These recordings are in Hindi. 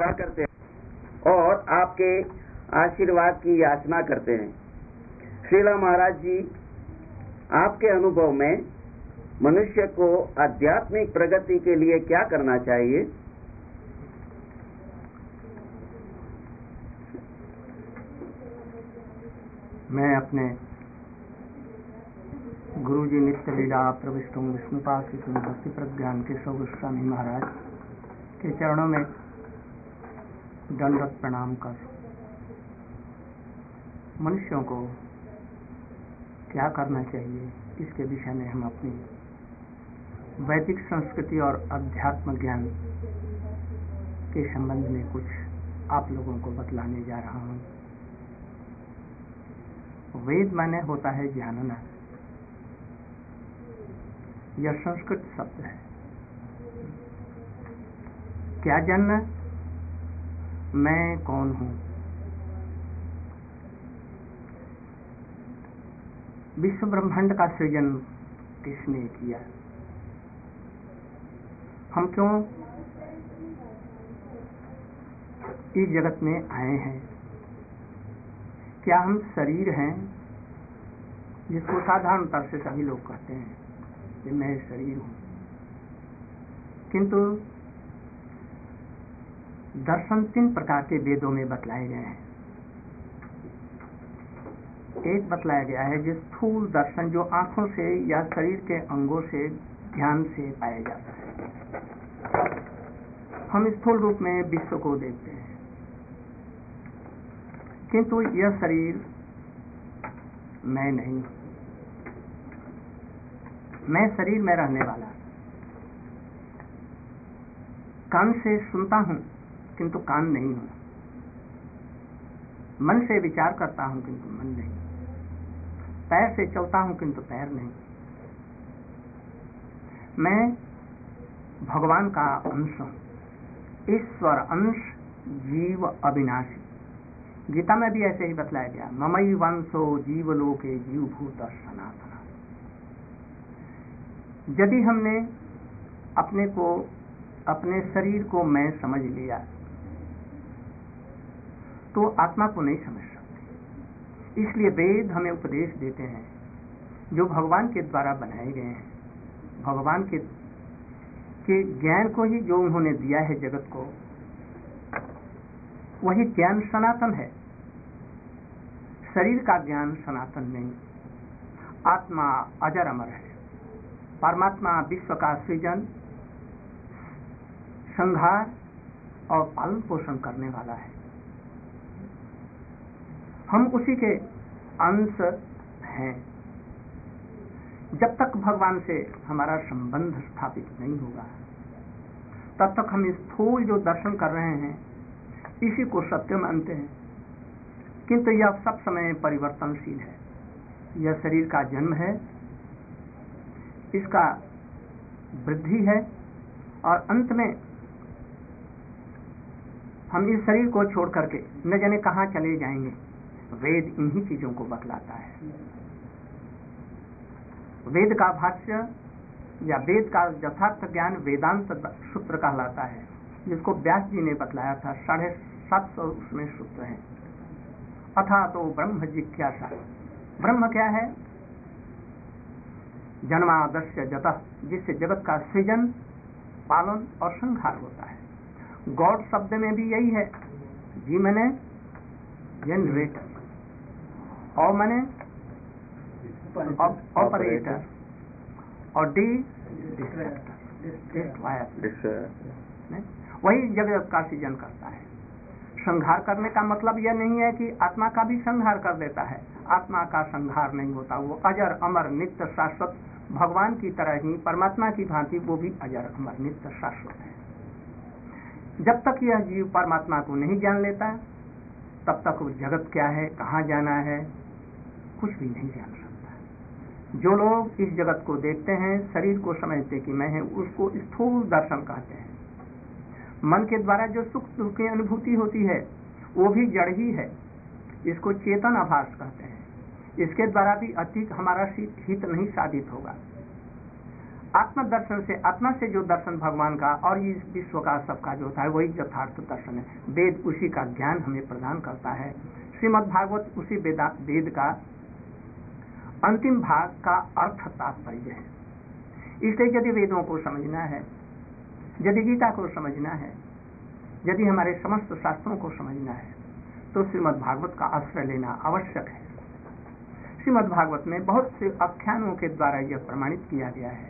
करते हैं और आपके आशीर्वाद की याचना करते हैं। श्रीला महाराज जी, आपके अनुभव में मनुष्य को आध्यात्मिक प्रगति के लिए क्या करना चाहिए? मैं अपने गुरु जी नित्य लीला प्रविष्टु विष्णुपाद की भक्ति प्रज्ञान के सौ गोस्वामी महाराज के चरणों में दंडवत प्रणाम कर मनुष्यों को क्या करना चाहिए इसके विषय में हम अपनी वैदिक संस्कृति और अध्यात्म ज्ञान के संबंध में कुछ आप लोगों को बतलाने जा रहा हूँ। वेद माने होता है जानना। यह संस्कृत शब्द है। क्या जानना? मैं कौन हूं? विश्व ब्रह्मांड का सृजन किसने किया? हम क्यों इस जगत में आए हैं? क्या हम शरीर हैं, जिसको साधारणतः से सभी लोग कहते हैं कि मैं शरीर हूं? किंतु दर्शन 3 प्रकार के वेदों में बतलाए गए हैं। एक बतलाया गया है जो स्थूल दर्शन, जो आंखों से या शरीर के अंगों से ध्यान से पाया जाता है। हम स्थूल रूप में विश्व को देखते हैं, किंतु यह शरीर मैं नहीं, मैं शरीर में रहने वाला। कान से सुनता हूं किंतु कान नहीं हूं। मन से विचार करता हूं किंतु मन नहीं। पैर से चलता हूं किंतु पैर नहीं। मैं भगवान का अंश हूं, ईश्वर अंश, जीव अविनाशी। गीता में भी ऐसे ही बतलाया गया, ममई वंशो जीवलोके जीवभूत सनातन। यदि हमने अपने शरीर को मैं समझ लिया तो आत्मा को नहीं समझ सकते। इसलिए वेद हमें उपदेश देते हैं जो भगवान के द्वारा बनाए गए हैं। भगवान के ज्ञान को ही जो उन्होंने दिया है जगत को, वही ज्ञान सनातन है। शरीर का ज्ञान सनातन नहीं। आत्मा अजर अमर है। परमात्मा विश्व का सृजन, संहार और पालन पोषण करने वाला है। हम उसी के अंश हैं। जब तक भगवान से हमारा संबंध स्थापित नहीं होगा तब तक हम स्थूल जो दर्शन कर रहे हैं इसी को सत्य मानते हैं, किंतु यह सब समय परिवर्तनशील है। यह शरीर का जन्म है, इसका वृद्धि है और अंत में हम इस शरीर को छोड़ करके न जाने कहां चले जाएंगे। वेद इन्हीं चीजों को बतलाता है। वेद का भाष्य या वेद का यथार्थ ज्ञान वेदांत सूत्र कहलाता है, जिसको व्यास जी ने बतलाया था। 750 उसमें सूत्र हैं। अथा तो ब्रह्म जिज्ञासा। ब्रह्म क्या है? जन्मादस्य जतः, जिससे जगत का सृजन, पालन और संहार होता है। गॉड शब्द में भी यही है। जी मैंने जनरेटर, और मैंने ऑपरेटर, और डी डिस्ट्रॉयर। वही जगत का सृजन करता है। संहार करने का मतलब यह नहीं है कि आत्मा का भी संहार कर देता है। आत्मा का संहार नहीं होता। वो अजर अमर नित्य शाश्वत, भगवान की तरह ही, परमात्मा की भांति वो भी अजर अमर नित्य शाश्वत है। जब तक यह जीव परमात्मा को नहीं जान लेता तब तक वो जगत क्या है, कहाँ जाना है, कुछ भी नहीं जान सकता। जो लोग इस जगत को देखते हैं, शरीर को समझते कि मैं है, उसको स्थूल दर्शन कहते हैं। मन के द्वारा जो सुख दुख की अनुभूति होती है वो भी जड़ ही है। इसको चेतन आभास कहते हैं। इसके द्वारा भी अधिक हमारा हित नहीं साधित होगा। आत्म दर्शन से, आत्मा से जो दर्शन भगवान का और इस विश्व का सबका जो होता है वही यथार्थ दर्शन है। वेद उसी का ज्ञान हमें प्रदान करता है। श्रीमद् भागवत उसी वेद का अंतिम भाग का अर्थ तात्पर्य है। इसलिए यदि वेदों को समझना है, यदि गीता को समझना है, यदि हमारे समस्त शास्त्रों को समझना है, तो श्रीमद् भागवत का आश्रय लेना आवश्यक है। श्रीमद् भागवत में बहुत से आख्यानों के द्वारा यह प्रमाणित किया गया है।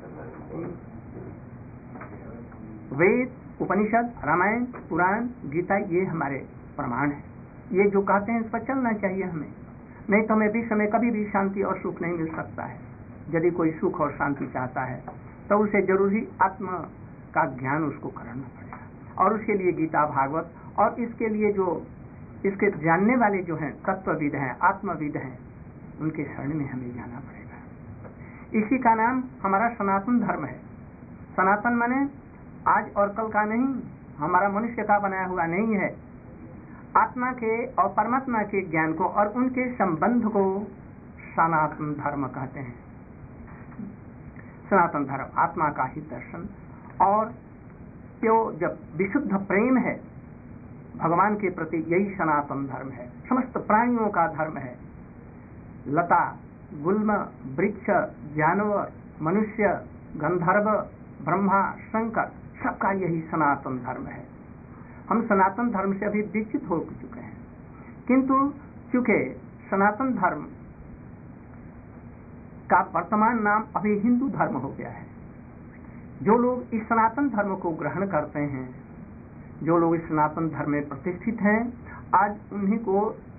वेद, उपनिषद, रामायण, पुराण, गीता ये हमारे प्रमाण है। ये जो कहते हैं इस पर चलना चाहिए हमें, नहीं तो हमें विश्व में कभी भी शांति और सुख नहीं मिल सकता है। यदि कोई सुख और शांति चाहता है तो उसे जरूरी आत्मा का ज्ञान उसको करना पड़ेगा, और उसके लिए गीता, भागवत, और इसके लिए जो इसके जानने वाले जो हैं, तत्वविद हैं, आत्मविद हैं, उनके शरण में हमें जाना पड़ेगा। इसी का नाम हमारा सनातन धर्म है। सनातन माने आज और कल का नहीं, हमारा मनुष्य का बनाया हुआ नहीं है। आत्मा के और परमात्मा के ज्ञान को और उनके संबंध को सनातन धर्म कहते हैं। सनातन धर्म आत्मा का ही दर्शन और जो जब विशुद्ध प्रेम है भगवान के प्रति, यही सनातन धर्म है। समस्त प्राणियों का धर्म है। लता, गुल्म, वृक्ष, जानवर, मनुष्य, गंधर्व, ब्रह्मा, शंकर, सबका यही सनातन धर्म है। हम सनातन धर्म से अभी विकसित हो चुके हैं, किंतु चूंकि सनातन धर्म का वर्तमान नाम अभी हिंदू धर्म हो गया है। जो लोग इस सनातन धर्म को ग्रहण करते हैं, जो लोग इस सनातन धर्म में प्रतिष्ठित हैं, आज उन्हीं को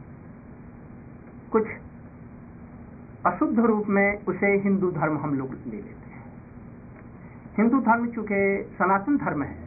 कुछ अशुद्ध रूप में उसे हिंदू धर्म हम लोग ले लेते हैं। हिंदू धर्म चूंकि सनातन धर्म है,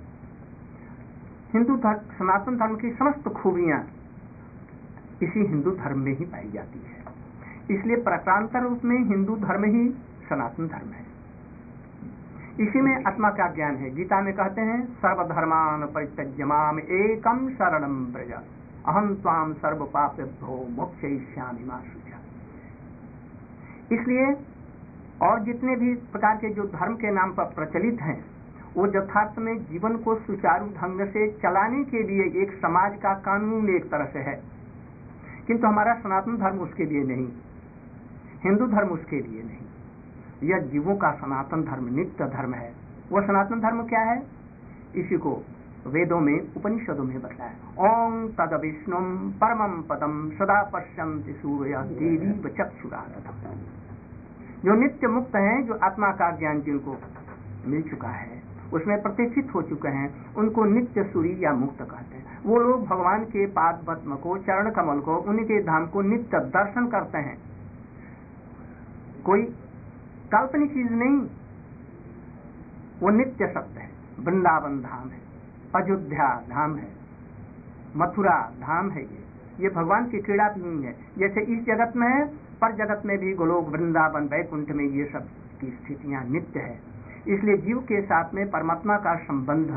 सनातन धर्म की समस्त खूबियां इसी हिंदू धर्म में ही पाई जाती है। इसलिए प्रकारांतर रूप में हिंदू धर्म ही सनातन धर्म है। इसी में आत्मा का ज्ञान है। गीता में कहते हैं, सर्वधर्मान परित्यज्य माम एकम शरणम व्रज अहम त्वाम सर्व पापेभ्यो मोक्षयिष्यामि मा शुचा। इसलिए और जितने भी प्रकार के जो धर्म के नाम पर प्रचलित हैं, वो यथार्थ में जीवन को सुचारू ढंग से चलाने के लिए एक समाज का कानून एक तरह से है, किंतु हमारा सनातन धर्म उसके लिए नहीं, हिंदू धर्म उसके लिए नहीं। यह जीवों का सनातन धर्म नित्य धर्म है। वह सनातन धर्म क्या है? इसी को वेदों में, उपनिषदों में बताया। ओम तद विष्णुम परमम पदम सदा पश्यन्ति सूर्य देवी चक्षुरारधम। जो नित्य मुक्त हैं, जो आत्मा का ज्ञान जिनको मिल चुका है, उसमें प्रतिष्ठित हो चुके हैं, उनको नित्य सूरी या मुक्त कहते हैं। वो लोग भगवान के पाद पद्म को, चरण कमल को, उनके धाम को नित्य दर्शन करते हैं। कोई काल्पनिक चीज नहीं, वो नित्य सत्य है। वृंदावन धाम है, अयोध्या धाम है, मथुरा धाम है। ये भगवान की क्रीड़ा भी नहीं है। जैसे इस जगत में है, पर जगत में भी गोलोक, वृंदावन, वैकुंठ में ये सब की स्थितियां नित्य है। इसलिए जीव के साथ में परमात्मा का संबंध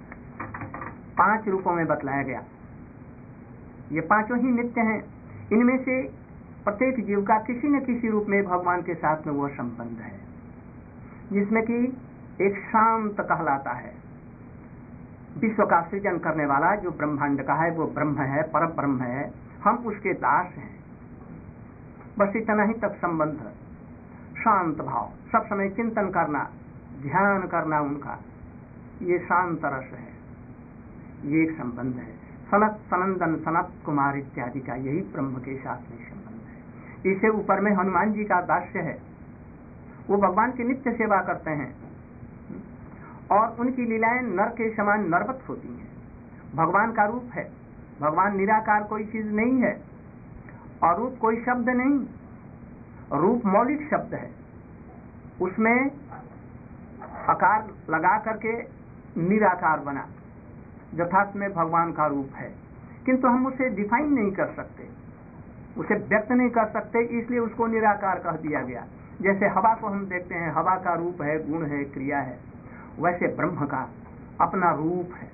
5 रूपों में बतलाया गया। ये पांचों ही नित्य हैं। इनमें से प्रत्येक जीव का किसी न किसी रूप में भगवान के साथ में वह संबंध है, जिसमें कि एक शांत कहलाता है। विश्व का सृजन करने वाला जो ब्रह्मांड का है, वो ब्रह्म है, पर ब्रह्म है। हम उसके दास हैं। बस इतना ही तक संबंध। शांत भाव, सब समय चिंतन करना, ध्यान करना उनका, ये शांत रस है। ये एक संबंध है। सनत, सनंदन, सनत कुमार इत्यादि का यही ब्रह्म के साथ में संबंध है। इससे ऊपर में हनुमान जी का दास्य है। वो भगवान की नित्य सेवा करते हैं और उनकी लीलाएं नर के समान नरवत होती हैं। भगवान का रूप है। भगवान निराकार कोई चीज नहीं है और रूप कोई शब्द नहीं। रूप मौलिक शब्द है, उसमें आकार लगा करके निराकार बना, यथार्थ में भगवान का रूप है, किंतु हम उसे डिफाइन नहीं कर सकते, उसे व्यक्त नहीं कर सकते, इसलिए उसको निराकार कह दिया गया। जैसे हवा को हम देखते हैं, हवा का रूप है, गुण है, क्रिया है, वैसे ब्रह्म का अपना रूप है।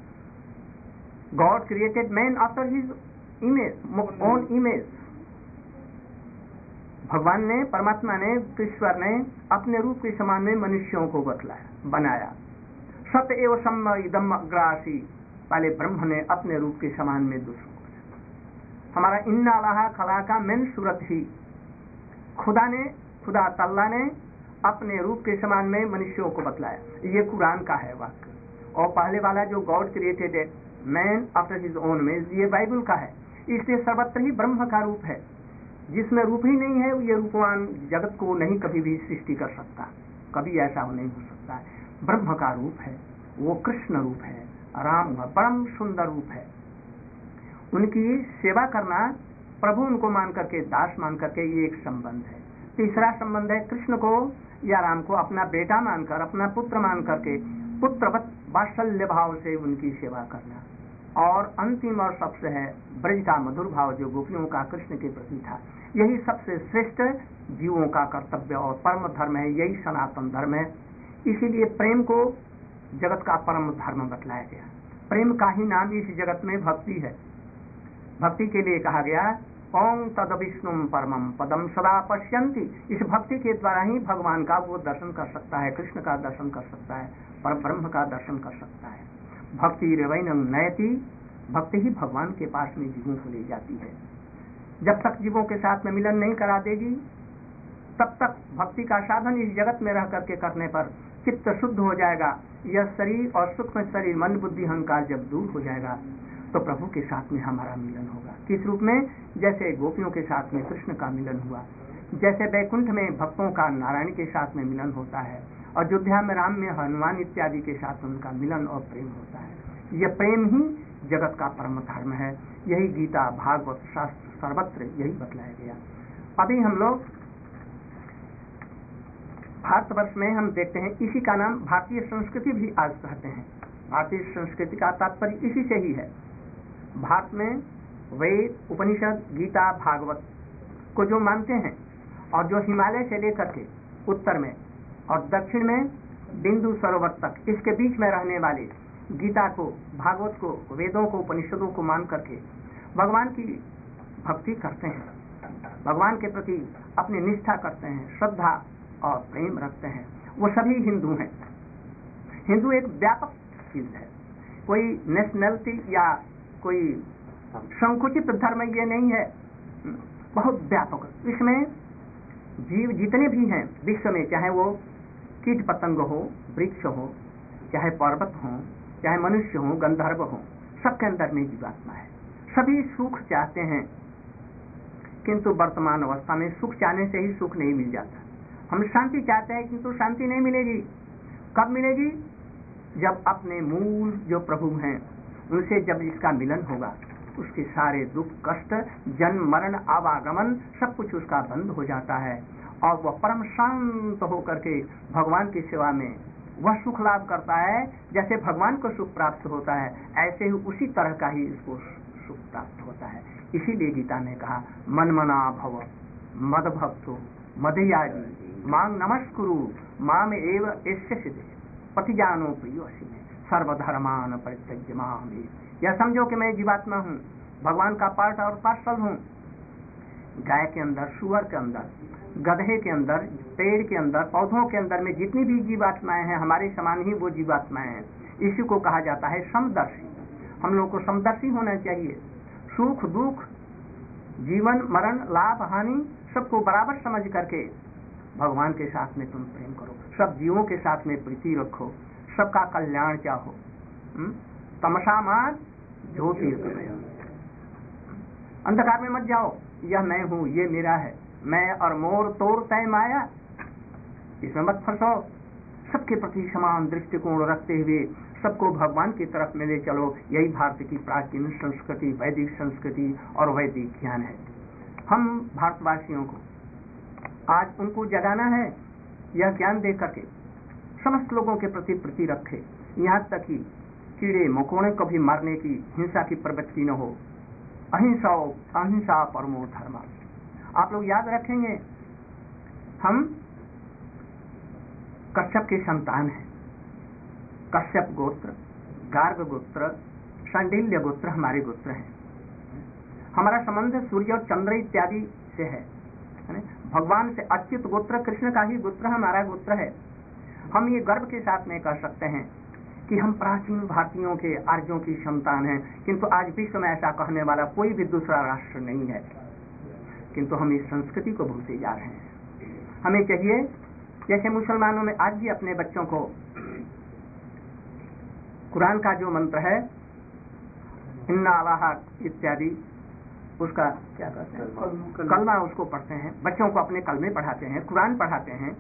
God created man after his image, own image. भगवान ने, परमात्मा ने, ईश्वर ने अपने रूप के समान में मनुष्यों को बतलाया, बनाया। सत एव सम इदम अग्रासी, पहले ब्रह्म ने अपने रूप के समान में दूसरों को। हमारा इन्ना अल्लाह खला का मेन सूरत ही खुदा तल्ला ने अपने रूप के समान में मनुष्यों को बतलाया। ये कुरान का है वाक्य। और पहले वाला जो गॉड क्रिएटेड है मैन आफ्टर हिज ओन में, ये बाइबल का है। इसलिए सर्वत्र ही ब्रह्म का रूप है। जिसमें रूप ही नहीं है ये रूपवान जगत को नहीं कभी भी सृष्टि कर सकता, कभी ऐसा नहीं हो सकता है। ब्रह्म का रूप है, वो कृष्ण रूप है, राम का परम सुंदर रूप है। उनकी सेवा करना, प्रभु उनको मान करके, दास मान करके, ये एक संबंध है। तीसरा संबंध है कृष्ण को या राम को अपना बेटा मानकर, अपना पुत्र मान करके, पुत्रवत वात्सल्य भाव से उनकी सेवा करना। और अंतिम और सबसे है ब्रज का मधुर भाव जो गोपियों का कृष्ण के प्रति था। यही सबसे श्रेष्ठ जीवों का कर्तव्य और परम धर्म है, यही सनातन धर्म है। इसीलिए प्रेम को जगत का परम धर्म बतलाया गया। प्रेम का ही नाम इस जगत में भक्ति है। भक्ति के लिए कहा गया ओम तद विष्णुम परमम पदम सदा पश्यन्ति। इस भक्ति के द्वारा ही भगवान का वो दर्शन कर सकता है, कृष्ण का दर्शन कर सकता है, पर ब्रह्म का दर्शन कर सकता है। भक्ति रेवैनं नयति, भक्ति ही भगवान के पास में जीवों को ले जाती है। जब तक जीवों के साथ में मिलन नहीं करा देगी तब तक भक्ति का साधन इस जगत में रह करके करने पर चित्त शुद्ध हो जाएगा। यह शरीर और सूक्ष्म शरीर, मन बुद्धि अहंकार जब दूर हो जाएगा तो प्रभु के साथ में हमारा मिलन होगा। किस रूप में? जैसे गोपियों के साथ में कृष्ण का मिलन हुआ, जैसे वैकुंठ में भक्तों का नारायण के साथ में मिलन होता है, अयोध्या में राम में हनुमान इत्यादि के साथ उनका मिलन और प्रेम होता है। यह प्रेम ही जगत का परम धर्म है। यही गीता, भागवत, शास्त्र सर्वत्र यही बतलाया गया। अभी हम लोग भारतवर्ष में हम देखते हैं, इसी का नाम भारतीय संस्कृति भी आज कहते हैं। भारतीय संस्कृति का तात्पर्य इसी से ही है। भारत में वेद, उपनिषद, गीता, भागवत को जो मानते हैं और जो हिमालय से लेकर के उत्तर में और दक्षिण में बिंदु सरोवर तक इसके बीच में रहने वाले गीता को, भागवत को, वेदों को, उपनिषदों को मान करके भगवान की भक्ति करते हैं, भगवान के प्रति अपनी निष्ठा करते हैं, श्रद्धा और प्रेम रखते हैं, वो सभी हिंदू हैं। हिंदू एक व्यापक चीज है, कोई नेशनलिटी या कोई संकुचित धर्म ये नहीं है, बहुत व्यापक। इसमें जीव जितने भी हैं विश्व में, चाहे वो कीट पतंग हो, वृक्ष हो, चाहे पर्वत हो, चाहे मनुष्य हो, गंधर्व हो, सबके अंदर में जीवात्मा है। सभी सुख चाहते हैं, किंतु वर्तमान अवस्था में सुख चाहने से ही सुख नहीं मिल जाता। हम शांति चाहते हैं किंतु शांति नहीं मिलेगी। कब मिलेगी? जब अपने मूल जो प्रभु हैं उनसे जब इसका मिलन होगा, उसके सारे दुख, कष्ट, जन्म, मरण, आवागमन सब कुछ उसका बंद हो जाता है और वह परम शांत होकर के भगवान की सेवा में वह सुख लाभ करता है। जैसे भगवान को सुख प्राप्त होता है, ऐसे ही उसी तरह का ही इसको सुख प्राप्त होता है। इसीलिए गीता ने कहा मनमना भव मद भक्तो मदयाजी मां नमस्कुरु माम एव एष्यसि पतिजानो प्रियोऽसि मे सर्वधर्मान परित्यज्य माम। यह समझो कि मैं जीवात्मा हूँ, भगवान का पार्ट और पार्सल हूँ। गाय के अंदर, सुअर के अंदर, गधे के अंदर, पेड़ के अंदर, पौधों के अंदर में जितनी भी जीवात्माएं हैं हमारे समान ही वो जीवात्माएं हैं। इसी को कहा जाता है समदर्शी। हम लोग को समदर्शी होना चाहिए। सुख दुख, जीवन मरण, लाभ हानि सबको बराबर समझ करके भगवान के साथ में तुम प्रेम करो, सब जीवों के साथ में प्रीति रखो, सबका कल्याण चाहो। तमसा मार ज्योति, अंधकार में मत जाओ, यह मैं हूँ, ये मेरा है, मैं और मोर तोड़ तय माया, इसमें मत फंसो। सबके प्रति समान दृष्टिकोण रखते हुए सबको भगवान की तरफ में ले चलो। यही भारत की प्राचीन संस्कृति, वैदिक संस्कृति और वैदिक ज्ञान है। हम भारतवासियों को आज उनको जगाना है, यह ज्ञान दे करके समस्त लोगों के प्रति प्रीति रखे, यहाँ तक कि कीड़े मकोड़े को भी मारने की, हिंसा की प्रवृत्ति न हो। अहिंसा परमो धर्म। आप लोग याद रखेंगे, हम कश्यप के संतान हैं। कश्यप गोत्र, गार्ग गोत्र, शांडिल्य गोत्र हमारे गोत्र हैं। हमारा संबंध सूर्य और चंद्र इत्यादि से है। भगवान से अच्युत गोत्र, कृष्ण का ही गोत्र हमारा गोत्र है। हम ये गर्व के साथ में कह सकते हैं कि हम प्राचीन भारतीयों के आर्यों की संतान हैं, किंतु आज विश्व में ऐसा कहने वाला कोई भी दूसरा राष्ट्र नहीं है। किंतु हम इस संस्कृति को भूलते जा रहे हैं। हमें चाहिए, जैसे मुसलमानों में आज भी अपने बच्चों को कुरान का जो मंत्र है इन्ना अल्लाह इत्यादि, उसका क्या कहते हैं, कलमा, उसको पढ़ते हैं, बच्चों को अपने कलमे पढ़ाते हैं, कुरान पढ़ाते हैं।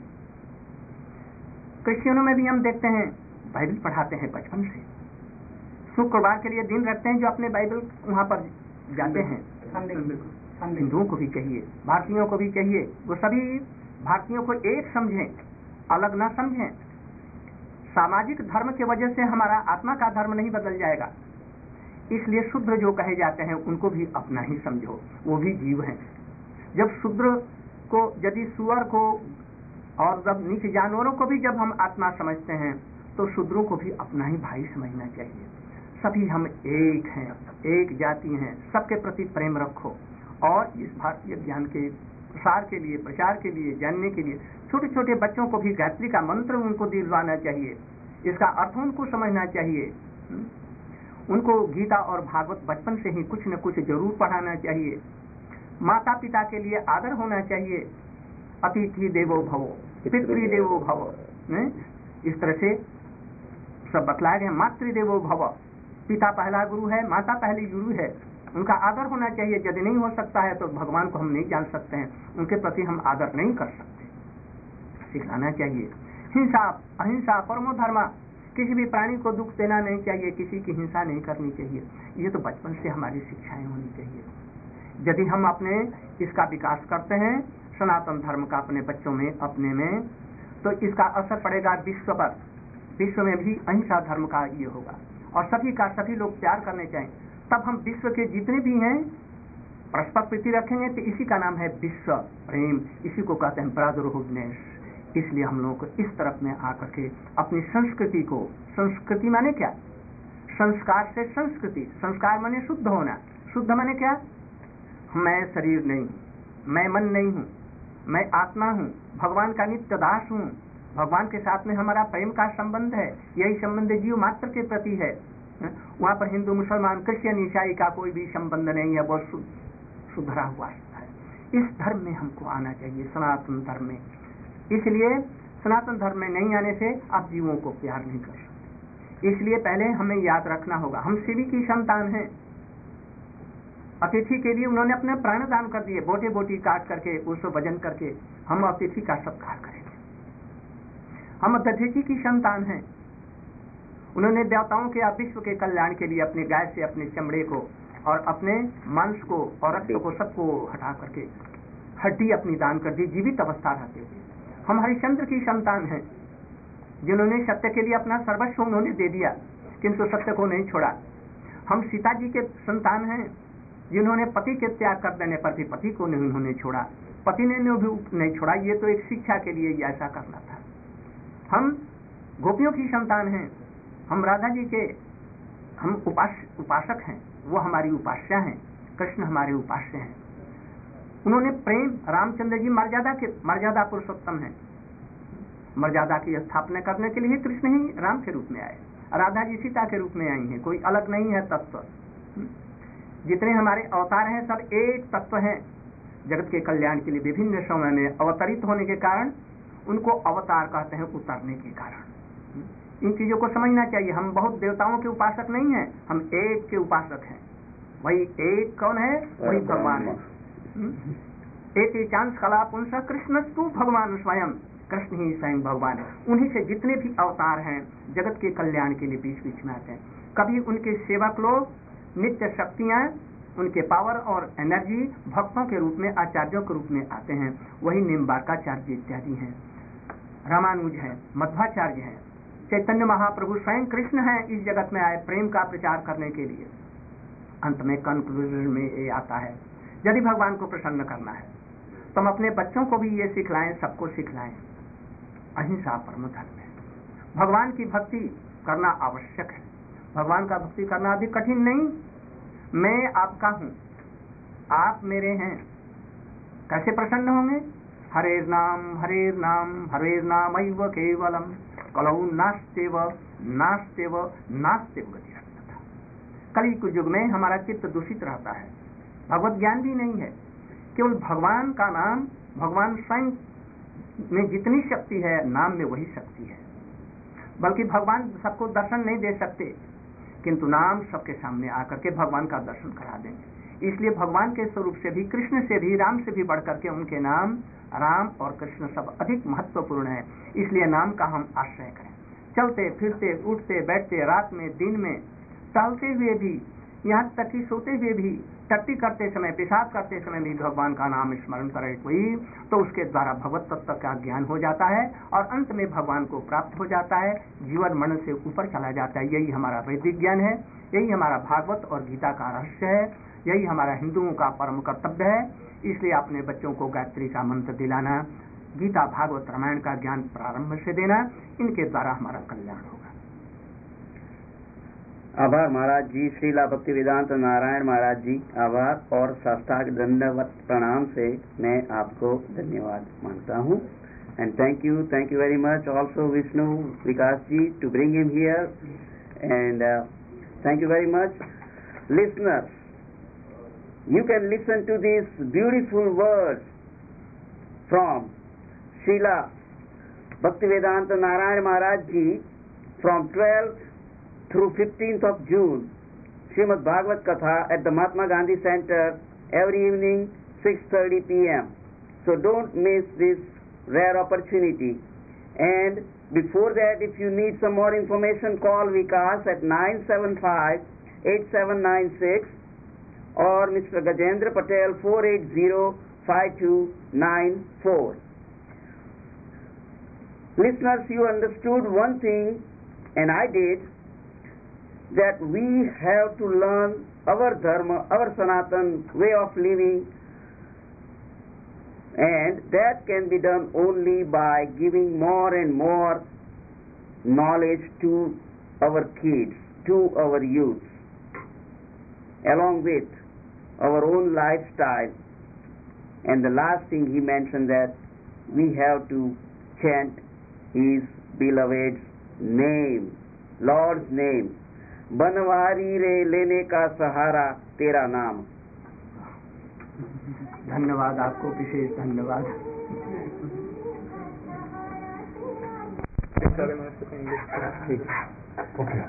क्रिश्चियनों में भी हम देखते हैं बाइबल पढ़ाते हैं बचपन से। शुक्रवार के लिए दिन रखते हैं जो अपने बाइबल वहां पर जाते हैं। हिंदुओं को भी चाहिए, भारतीयों को भी चाहिए, वो सभी भारतीयों को एक समझें, अलग ना समझें। सामाजिक धर्म की वजह से हमारा आत्मा का धर्म नहीं बदल जाएगा, इसलिए शूद्र जो कहे जाते हैं उनको भी अपना ही समझो, वो भी जीव हैं। जब शूद्र को, यदि सुअर को और जब नीच जानवरों को भी जब हम आत्मा समझते हैं तो शूद्रों को भी अपना ही भाई समझना चाहिए। सभी हम एक हैं, एक जाति हैं, सबके प्रति प्रेम रखो। और इस भारतीय ज्ञान के प्रसार के लिए, प्रचार के लिए, जानने के लिए छोटे छोटे बच्चों को भी गायत्री का मंत्र उनको दिलवाना चाहिए, इसका अर्थ उनको समझना चाहिए। उनको गीता और भागवत बचपन से ही कुछ न कुछ जरूर पढ़ाना चाहिए। माता पिता के लिए आदर होना चाहिए। अतिथि देवो भवो, पितृदेवो भव, इस तरह से सब बतलाया गया। मातृदेवो भव, पिता पहला गुरु है, माता पहली गुरु है, उनका आदर होना चाहिए। यदि नहीं हो सकता है तो भगवान को हम नहीं जान सकते हैं, उनके प्रति हम आदर नहीं कर सकते, सिखाना चाहिए। हिंसा अहिंसा परमो धर्म, किसी भी प्राणी को दुख देना नहीं चाहिए, किसी की हिंसा नहीं करनी चाहिए। ये तो बचपन से हमारी शिक्षाएं होनी चाहिए। यदि हम अपने इसका विकास करते हैं सनातन धर्म का अपने बच्चों में, अपने में, तो इसका असर पड़ेगा विश्व पर। विश्व में भी अहिंसा धर्म का ये होगा और सभी का सभी लोग प्यार करने चाहिए। तब हम विश्व के जितने भी हैं परस्पर प्रीति रखेंगे, तो इसी का नाम है विश्व प्रेम, इसी को कहते हैं ब्रदरहुडनेस। इसलिए हम लोगों को इस तरफ में आकर के अपनी संस्कृति को, संस्कृति माने क्या, संस्कार से संस्कृति, संस्कार माने शुद्ध होना। शुद्ध माने क्या, मैं शरीर नहीं हूँ, मैं मन नहीं हूँ, मैं आत्मा हूँ, भगवान का नित्य दास हूँ, भगवान के साथ में हमारा प्रेम का संबंध है। यही संबंध जीव मात्र के प्रति है। वहाँ पर हिंदू, मुसलमान, क्रिश्चियन, ईसाई का कोई भी संबंध नहीं है, बहुत सुधरा हुआ है। इस धर्म में हमको आना चाहिए, सनातन धर्म में। इसलिए सनातन धर्म में नहीं आने से आप जीवों को प्यार नहीं कर सकते। इसलिए पहले हमें याद रखना होगा, हम शिवी की संतान हैं। अतिथि के लिए उन्होंने अपने प्राण दान कर दिए, बोटी बोटी काट करके, उसको वजन करके हम अतिथि का सत्कार करेंगे। हम अतिथि की संतान हैं। उन्होंने देवताओं के या विश्व के कल्याण के लिए अपने गाय से अपने चमड़े को और अपने मांस को और रक्त को सबको हटा करके हड्डी अपनी दान कर दी, जीवित अवस्था रहते हुए। हम हरिश्चंद्र की संतान हैं, जिन्होंने सत्य के लिए अपना सर्वस्व उन्होंने दे दिया, किंतु सत्य को नहीं छोड़ा। हम सीता जी के संतान हैं, जिन्होंने पति के त्याग कर देने पर भी पति को नहीं उन्होंने छोड़ा, पति ने भी नहीं छोड़ा। ये तो एक शिक्षा के लिए ऐसा करना था। हम गोपियों की संतान हैं, हम राधा जी के हम उपासक हैं, वो हमारी उपास्या हैं, कृष्ण हमारे उपास्य हैं। उन्होंने प्रेम, रामचंद्र जी मर्यादा पुरुषोत्तम हैं। मर्यादा की स्थापना करने के लिए कृष्ण ही राम के रूप में आए, राधा जी सीता के रूप में आई हैं, कोई अलग नहीं है तत्व। जितने हमारे अवतार हैं सब एक तत्व हैं। जगत के कल्याण के लिए विभिन्न समय में अवतरित होने के कारण उनको अवतार कहते हैं, उतरने के कारण। इन चीजों को समझना चाहिए। हम बहुत देवताओं के उपासक नहीं हैं, हम एक के उपासक हैं। वही एक कौन है, वही भगवान है। एक चांस कला पुंस कृष्णस्तु भगवान स्वयं, कृष्ण ही स्वयं भगवान है। उन्हीं से जितने भी अवतार हैं जगत के कल्याण के लिए बीच बीच में आते हैं। कभी उनके सेवक लोग, नित्य शक्तियां, उनके पावर और एनर्जी भक्तों के रूप में, आचार्यों के रूप में आते हैं। वही निम्बार्काचार्य इत्यादि हैं, रामानुज है, मध्वाचार्य है, चैतन्य महाप्रभु स्वयं कृष्ण है, इस जगत में आए प्रेम का प्रचार करने के लिए। अंत में कंक्लूजन में ये आता है, यदि भगवान को प्रसन्न करना है तो हम अपने बच्चों को भी ये सिखलाएं, सबको सिखलाएं, अहिंसा परम धर्म है। भगवान की भक्ति करना आवश्यक है। भगवान का भक्ति करना अधिक कठिन नहीं। मैं आपका हूं, आप मेरे हैं, कैसे प्रसन्न होंगे? हरेर्नाम हरेर्नामैव केवलम कलौ नास्तेव नास्तेव नास्तेव गतिरन्यथा। कली के युग में हमारा चित्त दूषित रहता है, भगवत ज्ञान भी नहीं है। केवल भगवान का नाम, भगवान स्वयं में जितनी शक्ति है नाम में वही शक्ति है। बल्कि भगवान सबको दर्शन नहीं दे सकते, किंतु नाम सबके सामने आकर के भगवान का दर्शन करा देंगे। इसलिए भगवान के स्वरूप से भी, कृष्ण से भी, राम से भी बढ़कर के उनके नाम राम और कृष्ण सब अधिक महत्वपूर्ण है। इसलिए नाम का हम आश्रय करें। चलते फिरते, उठते बैठते, रात में दिन में, टहलते हुए भी, यहाँ तक कि सोते हुए भी, टट्टी करते समय, पेशाब करते समय भी भगवान का नाम स्मरण करे कोई, तो उसके द्वारा भगवत तत्व का ज्ञान हो जाता है और अंत में भगवान को प्राप्त हो जाता है, जीवन मरण से ऊपर चला जाता है। यही हमारा वैदिक ज्ञान है, यही हमारा भागवत और गीता का रहस्य है, यही हमारा हिंदुओं का परम कर्तव्य है। इसलिए अपने बच्चों को गायत्री का मंत्र दिलाना, गीता भागवत रामायण का ज्ञान प्रारंभ से देना, इनके द्वारा हमारा कल्याण होगा। आभार महाराज जी, श्रीला भक्ति वेदांत नारायण महाराज जी, आभार और साष्टांग दंडवत प्रणाम से मैं आपको धन्यवाद मानता हूँ। And thank you very much also Vishnu Vikas ji to bring him here, and thank you very much listeners. You can listen to these beautiful words from Srila Bhaktivedanta Narayan Maharaj Ji from 12th through 15th of June, Srimad Bhagavad Katha at the Mahatma Gandhi Center every evening 6:30 p.m. So don't miss this rare opportunity. And before that, if you need some more information, call Vikas at 975-8796 or Mr. Gajendra Patel 480-5294. Listeners, you understood one thing, and I did, that we have to learn our dharma, our Sanatan way of living, and that can be done only by giving more and more knowledge to our kids, to our youth, along with our own lifestyle. And the last thing he mentioned, that we have to chant his beloved's name, Lord's name. Banwari रे लेने का सहारा तेरा नाम। धन्यवाद, आपको विशेष धन्यवाद। Okay.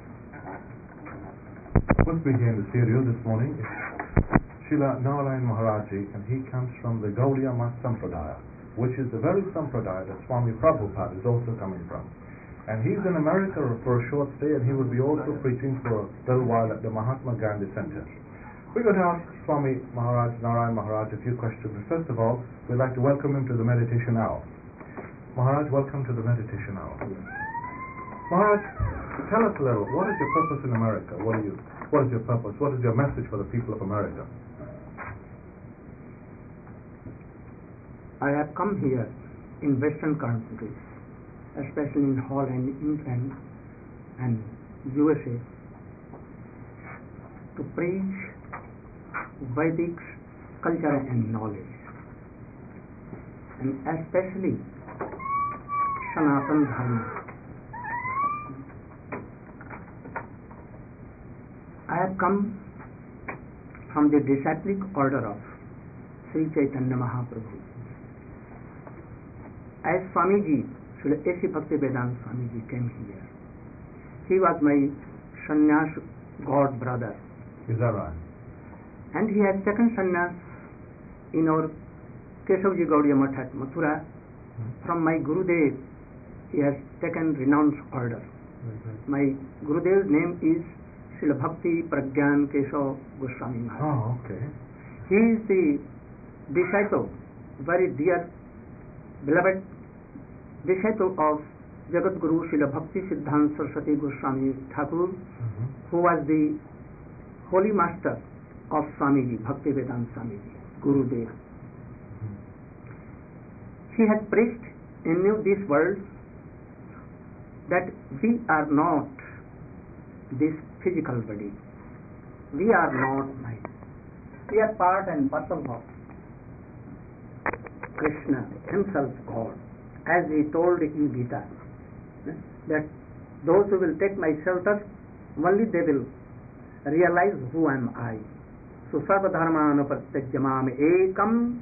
First begin the serial this morning is Srila Narayan Maharaj Ji, and he comes from the Gaudiya Math Sampradaya, which is the very Sampradaya that Swami Prabhupada is also coming from. And he's in America for a short stay, and he will be also preaching for a little while at the Mahatma Gandhi Center. We're going to ask Swami Maharaj, Narayan Maharaj, a few questions. First of all, we'd like to welcome him to the meditation hour. Maharaj, welcome to the meditation hour. Maharaj, tell us a little, what is your purpose in America? What is your purpose? What is your message for the people of America? I have come here in Western countries, especially in Holland, England and USA, to preach Vedic culture and knowledge, and especially Sanatan Dharma. I have come from the disciplic order of Sri Chaitanya Mahaprabhu. As Swamiji, Srila A.C. Bhaktivedanta Swamiji came here, he was my sannyas god brother. Is that right? And he has taken sannyas in our Keshavji Gaudiya Math at Mathura. From my Gurudev, he has taken renounced order. My Gurudev's name is Srila Bhakti Pragyan Keshav Goswami Maharaj. Oh, okay. He is the disciple, very dear, beloved disciple of Jagat Guru Srila Bhakti Siddhanta Saraswati Goswami Thakur, who was the holy master of Swamiji, Bhaktivedanta Swamiji, Gurudev. He has preached in this world that we are not this physical body. We are not mind. We are part and parcel of Krishna himself God, as he told in Gita, that those who will take my shelter, only they will realize who am I. So sarva dharmanu pratyajya mam ekam,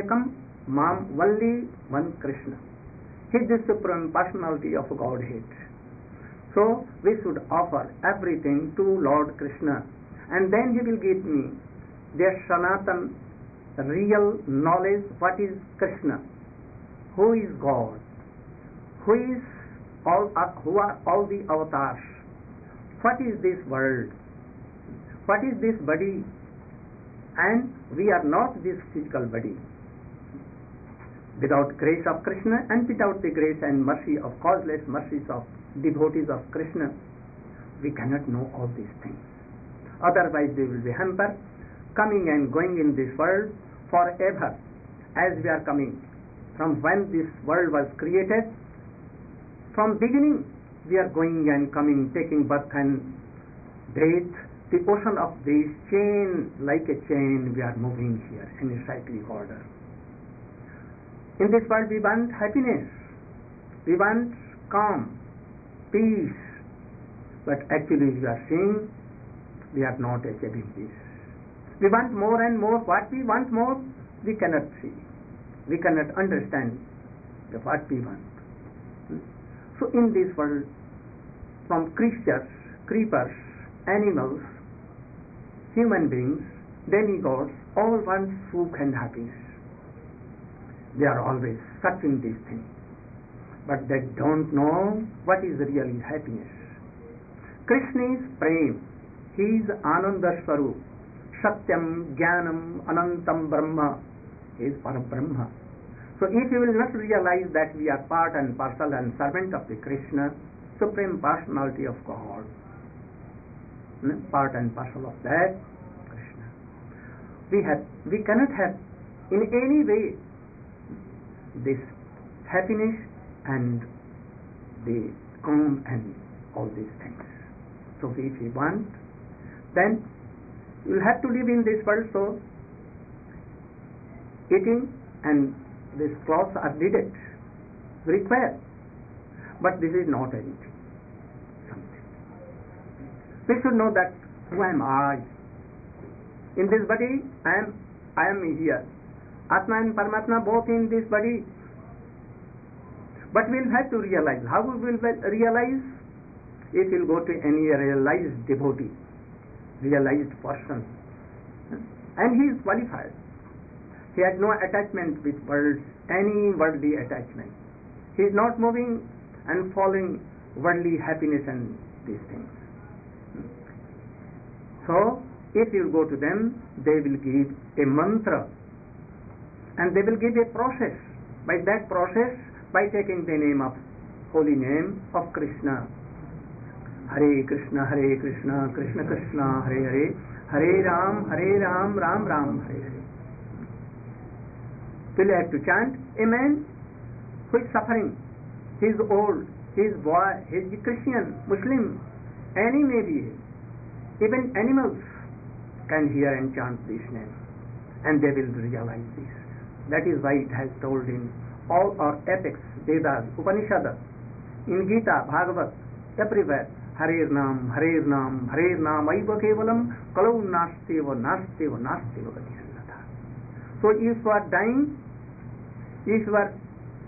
only one Krishna. He is the supreme personality of Godhead. So we should offer everything to Lord Krishna, and then he will give me their Sanatan real knowledge. What is Krishna? Who is God? Who are all the avatars? What is this world? What is this body? And we are not this physical body. Without grace of Krishna and without the grace and mercy of causeless mercies of devotees of Krishna, we cannot know all these things. Otherwise we will be hampered, coming and going in this world forever, as we are coming. From when this world was created, from beginning we are going and coming, taking birth and death. The ocean of this chain, like a chain, we are moving here in a cyclic order. In this world we want happiness, we want calm, peace, but actually we are seeing we are not achieving this. We want more and more. What we want more, we cannot see, we cannot understand what we want. So in this world, from creatures, creepers, animals, human beings, demigods, all want sukh and happiness. They are always searching these things, but they don't know what is really happiness. Krishna is Prem, he is Ananda Swarup, Satyam, Jnanam, Anantam Brahma, he is Parabrahma. So if you will not realize that we are part and parcel and servant of the Krishna, Supreme Personality of God, part and parcel of that Krishna, we cannot have in any way this happiness and the calm and all these things. So if we want, then we will have to live in this world. So eating and these clothes are needed, required, but this is not anything. Something. We should know that who am I? In this body, I am here. Atma and Paramatma both in this body. But we will have to realize. How we will realize? If you will go to any realized devotee, realized person, and he is qualified. He has no attachment with worlds, any worldly attachment. He is not moving and following worldly happiness and these things. So, if you go to them, they will give a mantra, and they will give a process. By that process, by taking the name of, holy name of Krishna, Hare Krishna, Krishna Krishna, Hare Hare, Hare Ram, Ram Ram, Hare Hare. Will you have to chant? A man who is suffering, he is old, he is boy, he is Christian, Muslim, any may be, even animals can hear and chant this name, and they will realize this. That is why it has told in all our epics, Vedas, Upanishads, in Gita, Bhagavad, everywhere, Harer Nam, Aiva Kevalam, Kalau Nasteva, Gatisannatha. So if you are dying, if you are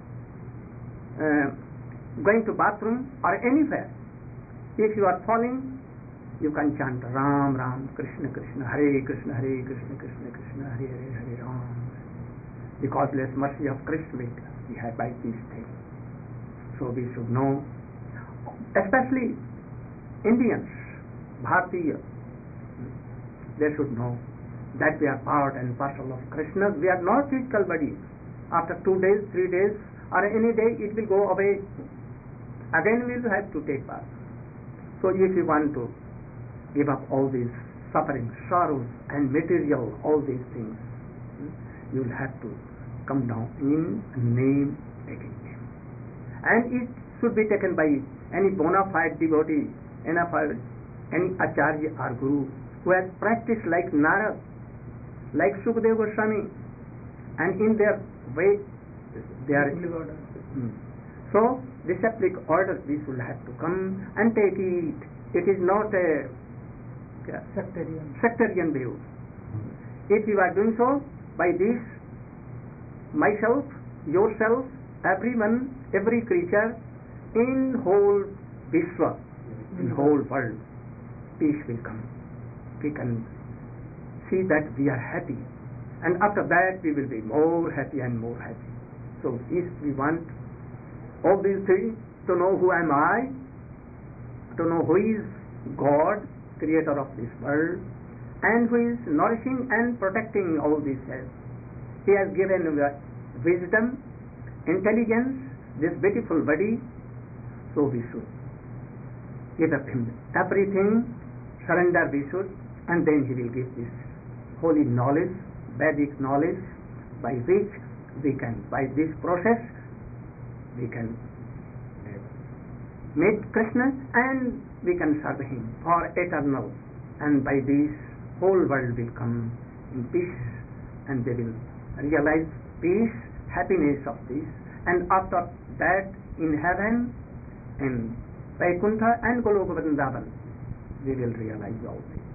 going to bathroom or anywhere, if you are falling, you can chant Ram, Krishna, Hare Krishna, Krishna Krishna, Hare Hare, Ram. The causeless mercy of Krishna we have by these things. So we should know, especially Indians, Bharatiya, they should know that we are part and parcel of Krishna. We are not physical body. After 2 days, 3 days, or any day, it will go away. Again we will have to take bath. So if you want to give up all these sufferings, sorrows, and material, all these things, you will have to come down in name, taking name. And it should be taken by any bona fide devotee, any acharya or guru who has practiced like Narad, like Sukadeva Goswami, and in their way They are so disciplic order we should have to come and take it. It is not a sectarian view. If you are doing so, by this, myself, yourself, everyone, every creature, in whole Vishwa, in whole world, peace will come. We can see that we are happy, and after that we will be more happy and more happy. So if we want all these things, to know who am I, to know who is God, creator of this world, and who is nourishing and protecting all these things. He has given wisdom, intelligence, this beautiful body, so we should give up him everything, surrender we should, and then he will give this holy knowledge, Vedic knowledge, by which we can, by this process, we can meet Krishna and we can serve him for eternal, and by this whole world will come in peace, and they will realize peace, happiness of this, and after that in heaven, in Vaikuntha and Goloka Vrindavan, we will realize all this.